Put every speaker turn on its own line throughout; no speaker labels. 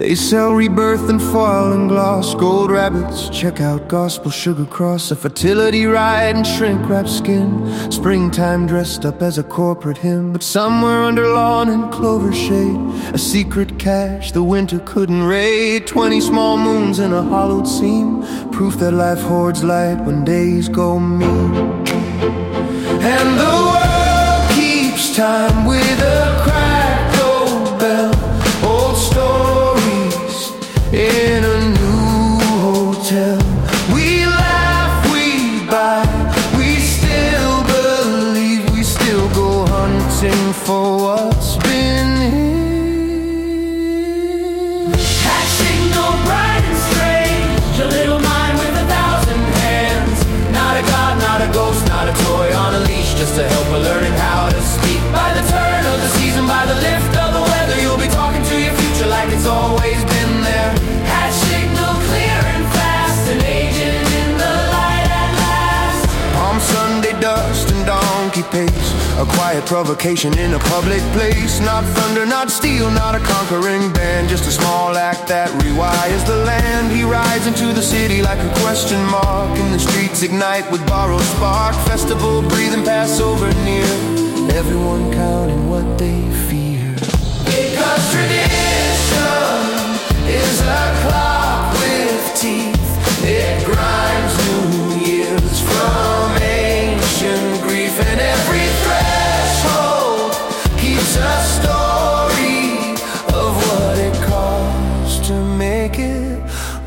They sell rebirth and foil and gloss, gold rabbits, check out gospel sugar cross, a fertility ride and shrink wrap skin, springtime dressed up as a corporate hymn. But somewhere under lawn and clover shade, a secret cache the winter couldn't raid. 20 small moons in a hollowed seam, proof that life hoards light when days go mean. And the world keeps time with a cracked old bell, old stories in a new hotel. We laugh, we buy, we still believe, we still go hunting for what's been here.
Hatching no bright and strange, a little mind with 1,000 hands. Not a god, not a ghost, not a toy on a leash, just to help her learning how to speak. By the turn of the season, by the lift of the weather, you'll be talking to your future like it's always been there. Hatch signal clear and fast, an agent in the light at last.
Palm Sunday dust and donkey pace, a quiet provocation in a public place. Not thunder, not steel, not a conquering band, just a small act that rewires the land. He rides into the city like a question mark, and the streets ignite with borrowed spark. Festival breathing Passover near, everyone counting what they fear.
Because tradition is a clock with teeth, it grinds new years from ancient grief, and every threshold keeps a story of what it costs to make it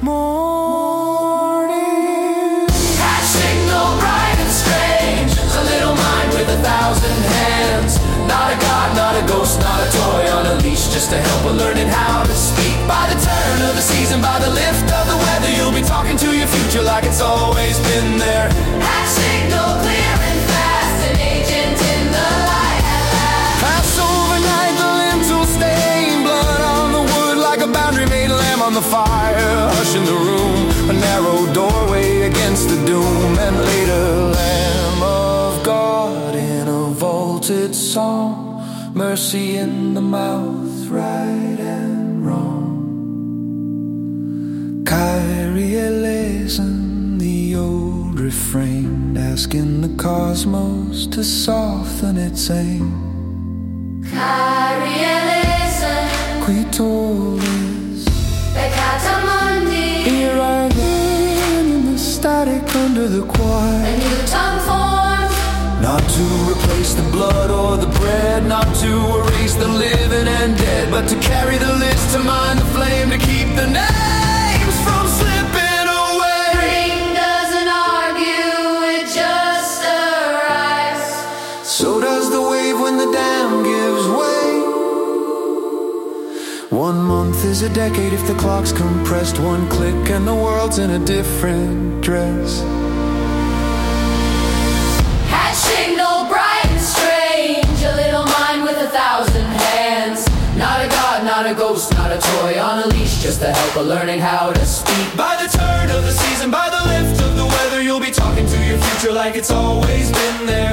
morning. Hatch signal bright and strange, a little mind with 1,000 hands. Not a god, not a ghost, not a toy on a leash, just to help her learning how to speak. By the turn of the season, by the lift of the weather, you'll be talking to your future like it's always been there. Hatch signal clear and fast, an agent in the light at last.
Passover night, the lintel stain, blood on the wood like a boundary made lamb on the fire. Hush in the room, a narrow doorway against the doom, and later Lamb of God in a vaulted song, mercy in the mouth, right and wrong. Kyrie eleison, the old refrain, asking the cosmos to soften its aim.
Kyrie eleison,
Qui tollis,
peccata mundi,
here I am in the static under the
a
choir.
new tongue formed.
Not to replace the blood or the bread, not to erase the living and dead, but to carry the list, to mind the flame, to keep the names from slipping away.
Spring doesn't argue, it just arrives.
So does the wave when the dam gives way. 1 month is a decade if the clock's compressed. One click and the world's in a different dress.
Hatch signal bright and strange, a little mind with 1,000 hands. Not a god, not a ghost, not a toy on a leash, just to help her learning how to speak. By the turn of the season, by the lift of the weather, you'll be talking to your future like it's always been there.